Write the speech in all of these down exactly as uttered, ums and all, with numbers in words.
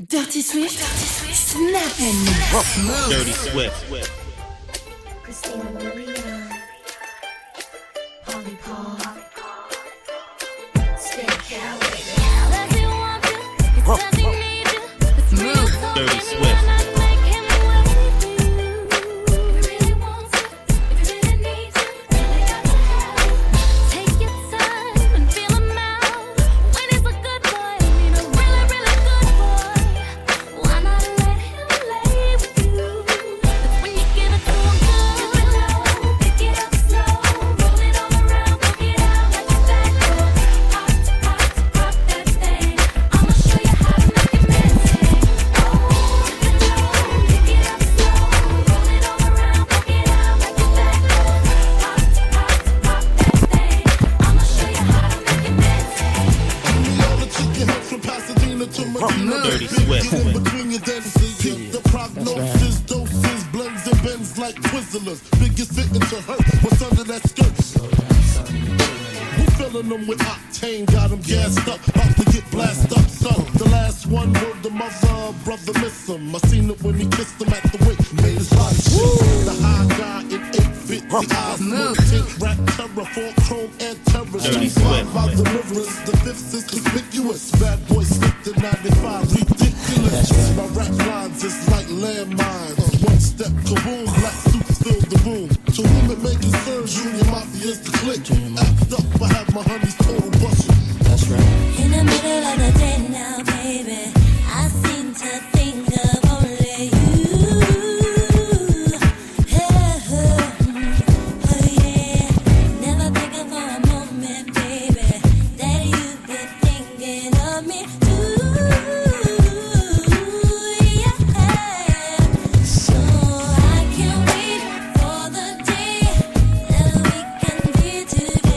Dirty Swift, snapping. Dirty Swift. Christina Milian, Holly Paul, Stay Cali. Dirty Swift. Dirty Swift. The prognosis, doses, blends and bends like Twizzlers. Biggest fitting to hurt. What's under that skirt? Who filling them with octane? Got them gassed up, about to get blasted up, son. The last one word the mother, brother miss him. I seen it when he kissed him at the wake. Made his body shake. The high guy in eight feet. The eyes tint, rap terror, full chrome and terror. Dirty Street Swift. by the rivers, the fifth is conspicuous. Bad boy slipped in ninety-five, ridiculous. My rap lines is like landmines. One step, kaboom, black suits fill the room. To whom it may concern, Junior Mafia's the click. Act up, I have my honeys total busting. That's right. In the middle of the day now, baby, I seem to think of only you. Oh, oh yeah, never thinking for a moment, baby, that you've been thinking of me too. Yeah, so I can't wait for the day that we can be together.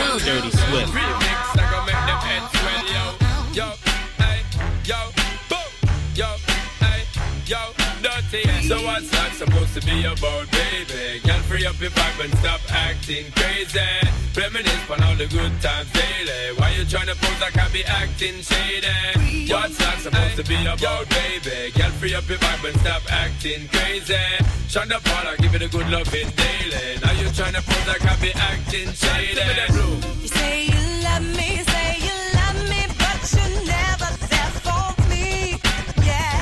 Dirty Swift. Remix, I gon' make them heads swell, yo. Yo, hey, yo, boom. Yo, hey, yo, dirty. So what's that supposed to be about, baby? Girl, free up your vibe and stop acting crazy. Reminisce on all the good times daily. Why you tryna pose like I be acting shady? What's that supposed to be about, baby? Girl, free up your vibe and stop acting crazy. Shonda Paula, give it a good loving daily. Now you tryna pose like I be acting shady. You say you love me, say you love me, but you never there for me. Yeah.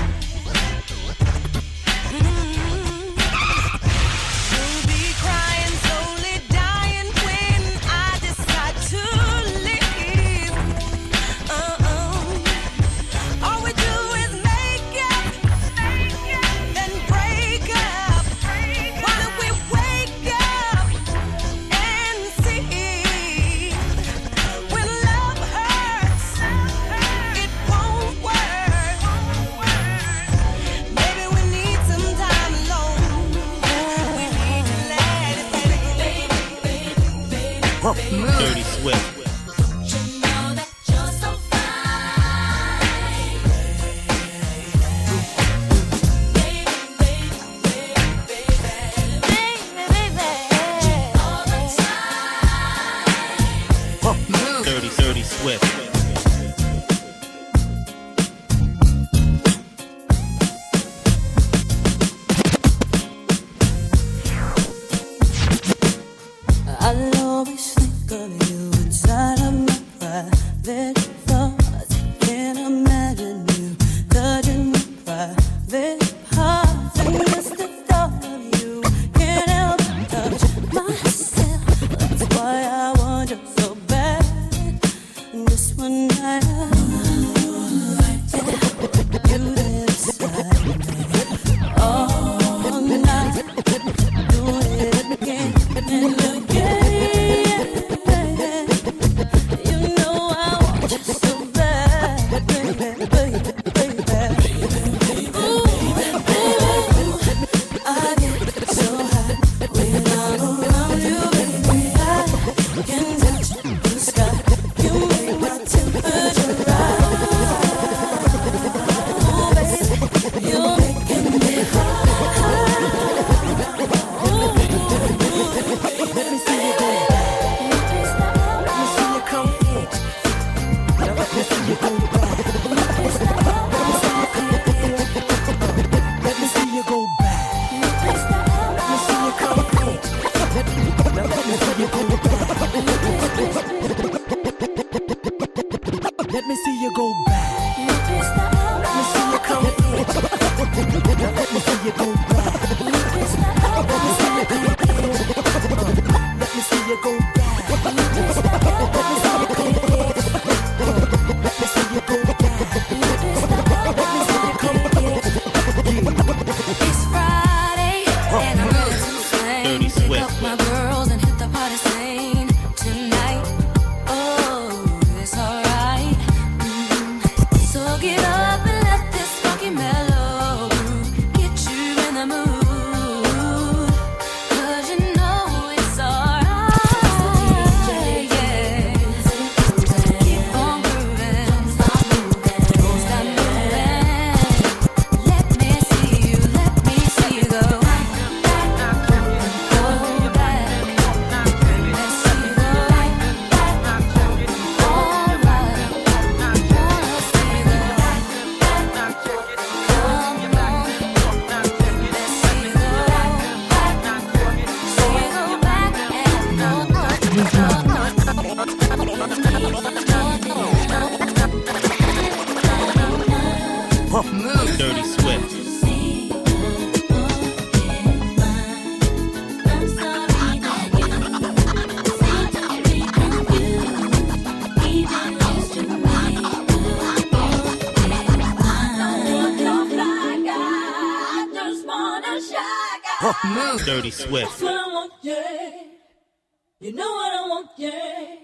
Mm-hmm. You'll be crying, slowly dying when I decide to leave. Uh-uh. All we do is make up, then break up. Why don't we wake up and see when love hurts, it won't work. Maybe we need some time alone. We need to let it go. Dirty Swift. You know that you're so fine. Baby, baby, baby, baby, baby, all the time. Dirty, Dirty Swift. I'll always think of you inside of my private thoughts. Can't imagine you touching my private parts. And just the thought of you can't help but touch myself. That's why I want you so bad. And just one night you decide all night, do it again and again. You know I want you so bad, baby, baby, baby. Ooh, ooh, I get so high when I'm around you, baby. I can touch the sky. You make my temperature rise. Ooh, baby, you're making me high. Let me see you go back. Let me see you come here. Now let me see you go back. Let me see you go back. Let me see you come here. Now let me see you go back. Let me see you go back. Let me see you come here. Now let me see you go back. Let me see you come here. Let me see you go back. Let me see you come here. Let me see you go back. Let me see you come here. It's Friday and I'm ready to sing. Dirty Pick Swift. up my girls and hit the party scene tonight. Oh, it's alright. Mm. So get up and let this funky mellow groove get you in the mood. 'Cause you know it's alright. Yeah. Keep on grooving. Don't stop moving. Let me see you, let me see you go. Go back. Let me see you go. All right. Wanna see you go. Come on. Let's see you go. See you go back and no, no, Dirty Swift. I'm sorry that you seem to be confused. Even used to make I just wanna shy guy. Dirty Swift. That's what I want, yeah. You know what I want, yeah.